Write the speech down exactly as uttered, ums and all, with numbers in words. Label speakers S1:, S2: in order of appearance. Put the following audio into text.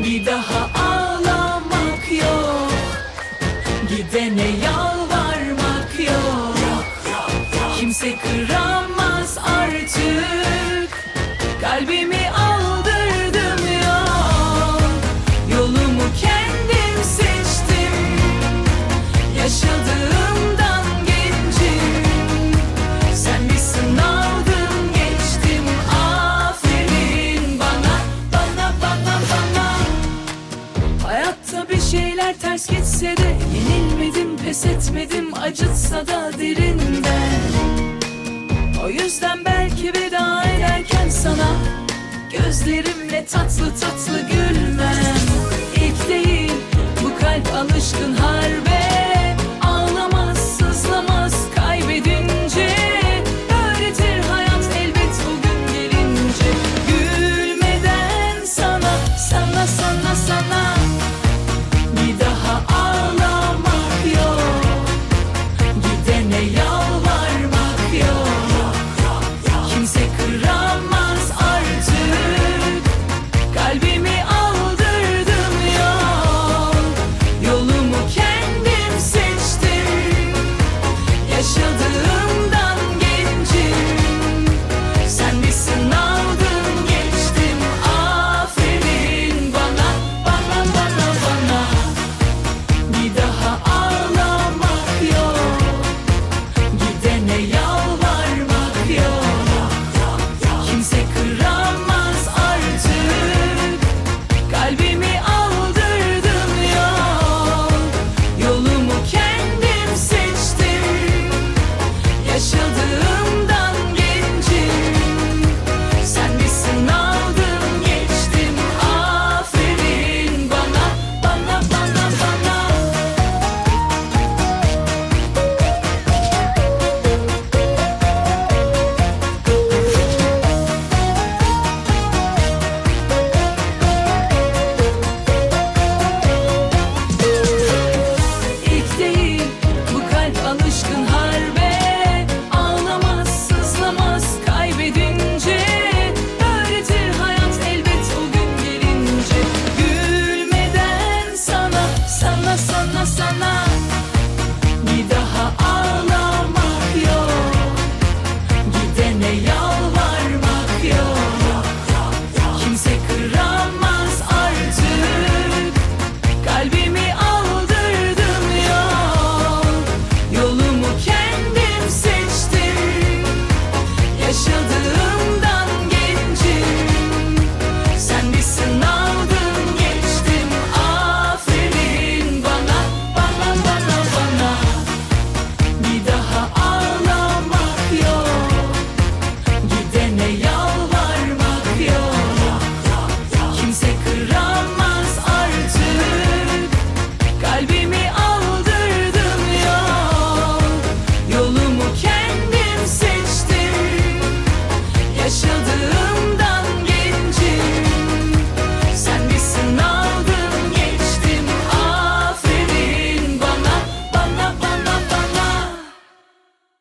S1: Bir daha ağlamak yok, gidene yalvarmak yok. Kimse kıramaz artık, kalbimi aldırdım yok. Yolumu kendim seçtim, yaşadığımdan gencim. Sen bir sınavdın, geçtim, aferin bana, bana, bana, bana. Hayatta bir şeyler ters gitse de yenilmedim, pes etmedim, acıtsa da derinden. O yüzden belki veda ederken sana gözlerimle tatlı tatlı gülmem. İlk değil, bu kalp alışkın